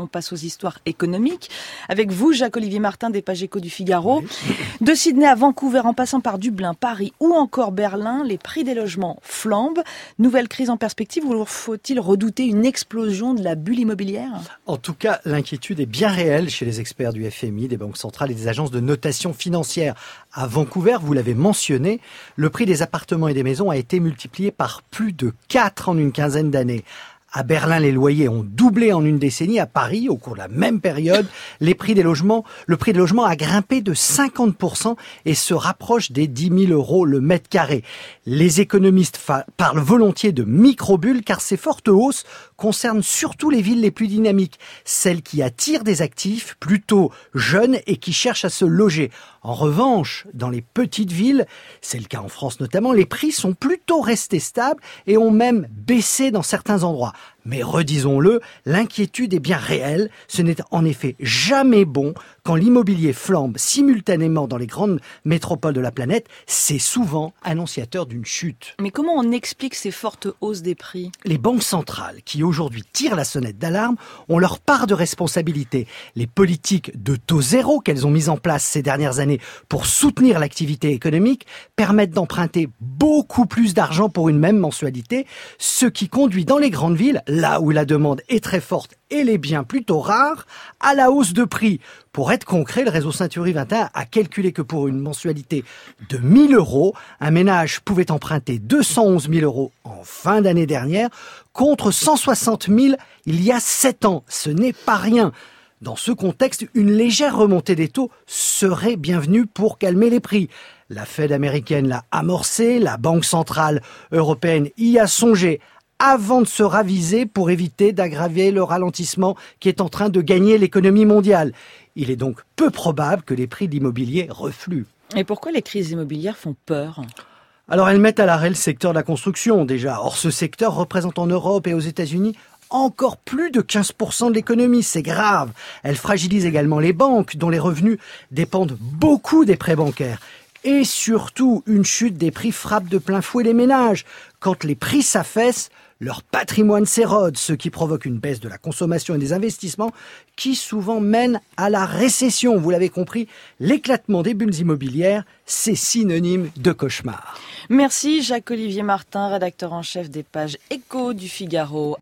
on passe aux histoires économiques. Avec vous, Jacques-Olivier Martin des pages éco du Figaro. Oui. De Sydney à Vancouver, en passant par Dublin, Paris ou encore Berlin, les prix des logements flambent. Nouvelle crise en perspective, ou faut-il redouter une explosion de la bulle immobilière ? En tout cas, l'inquiétude est bien réelle chez les experts du FMI, des banques centrales et des agences de notation financière. À Vancouver, vous l'avez mentionné, le prix des appartements et des maisons a été multiplié par plus de 4 en une quinzaine d'années. À Berlin, les loyers ont doublé en une décennie. À Paris, au cours de la même période, le prix des logements a grimpé de 50% et se rapproche des 10 000 euros le mètre carré. Les économistes parlent volontiers de micro-bulles car ces fortes hausses concernent surtout les villes les plus dynamiques, celles qui attirent des actifs plutôt jeunes et qui cherchent à se loger. En revanche, dans les petites villes, c'est le cas en France notamment, les prix sont plutôt restés stables et ont même baissé dans certains endroits. Mais redisons-le, l'inquiétude est bien réelle. Ce n'est en effet jamais bon quand l'immobilier flambe simultanément dans les grandes métropoles de la planète. C'est souvent annonciateur d'une chute. Mais comment on explique ces fortes hausses des prix ? Les banques centrales, qui aujourd'hui tirent la sonnette d'alarme, ont leur part de responsabilité. Les politiques de taux zéro qu'elles ont mises en place ces dernières années pour soutenir l'activité économique permettent d'emprunter beaucoup plus d'argent pour une même mensualité, ce qui conduit dans les grandes villes, là où la demande est très forte et les biens plutôt rares, à la hausse de prix. Pour être concret, le réseau Century 21 a calculé que pour une mensualité de 1 000 euros, un ménage pouvait emprunter 211 000 euros en fin d'année dernière, contre 160 000 il y a 7 ans. Ce n'est pas rien. Dans ce contexte, une légère remontée des taux serait bienvenue pour calmer les prix. La Fed américaine l'a amorcé, la Banque centrale européenne y a songé, avant de se raviser pour éviter d'aggraver le ralentissement qui est en train de gagner l'économie mondiale. Il est donc peu probable que les prix de l'immobilier refluent. Et pourquoi les crises immobilières font peur ? Alors elles mettent à l'arrêt le secteur de la construction déjà. Or ce secteur représente en Europe et aux États-Unis encore plus de 15% de l'économie, c'est grave. Elle fragilise également les banques dont les revenus dépendent beaucoup des prêts bancaires. Et surtout, une chute des prix frappe de plein fouet les ménages. Quand les prix s'affaissent, leur patrimoine s'érode, ce qui provoque une baisse de la consommation et des investissements qui souvent mène à la récession. Vous l'avez compris, l'éclatement des bulles immobilières, c'est synonyme de cauchemar. Merci Jacques-Olivier Martin, rédacteur en chef des pages éco du Figaro.